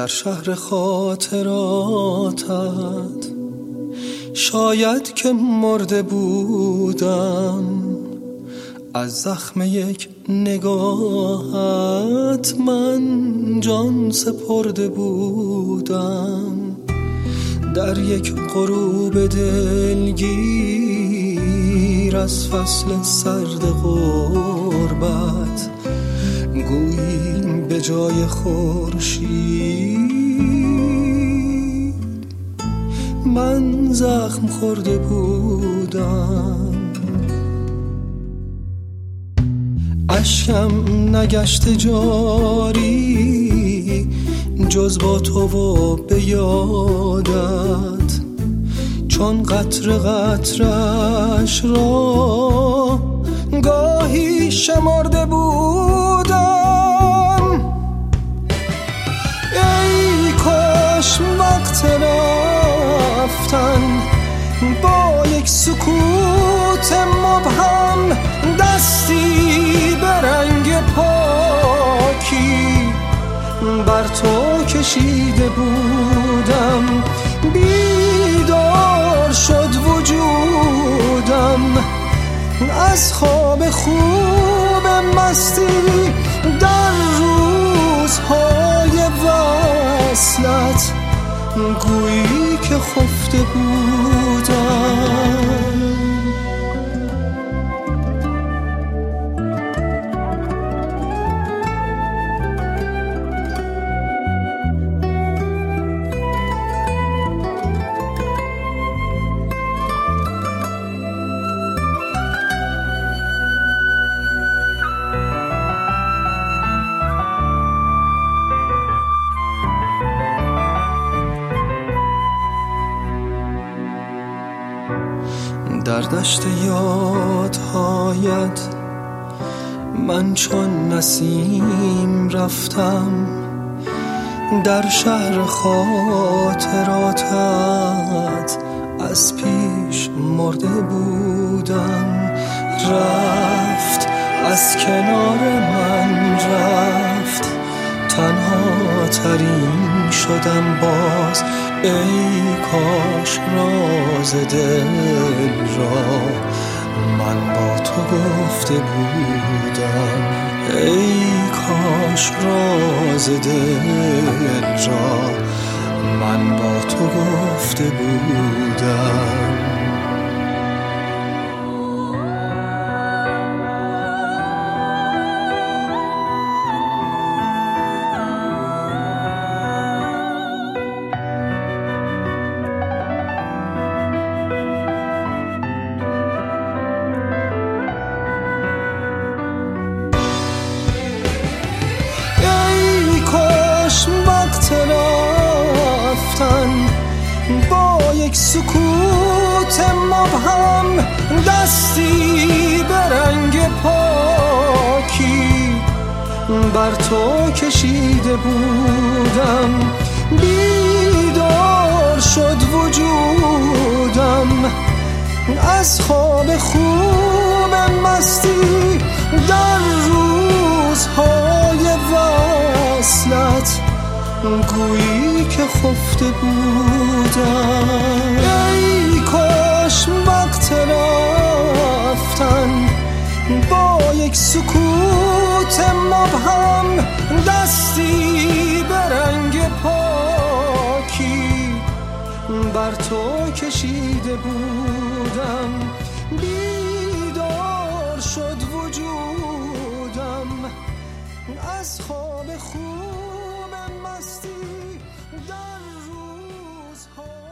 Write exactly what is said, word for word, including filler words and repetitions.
در شهر خاطراتت شاید که مرده بودم، از زخم یک نگاهت من جان سپرده بودم. در یک غروب دلگیر از فصل سرد غربت گویی به جای خورشید من زخم خورده بودم. اشکم نگشته جاری جز با تو و به یادت، چون قطره قطرش را گاهی شمرده بودم. ای کاش وقت رفتن با یک سکوت مبهم دستی به رنگ پاکی بر تو کشیده بودم. بیدار شد وجودم از خواب خوب مستی در روزهای وصلت، گویی که خفته بودم. در دشت یادهایت من چون نسیم رفتم، در شهر خاطراتت از پیش مرده بودم. رفت از کنار من رفت، تنها ترین شدم باز. ای کاش راز دل را من با تو گفته بودم. ای کاش راز دل را من با تو گفته بودم. با یک سکوت مبهم دستی به رنگ پاکی بر تو کشیده بودم. بیدار شد وجودم از خواب خوب مستی در روزهای وصلت، گویی که خفته بودم. ای کاش وقت رفتن با یک سکوت مبهم دستی به رنگ پاکی بر تو کشیده بودم. بیدار شد وجودم از خواب خوب مستی در روزها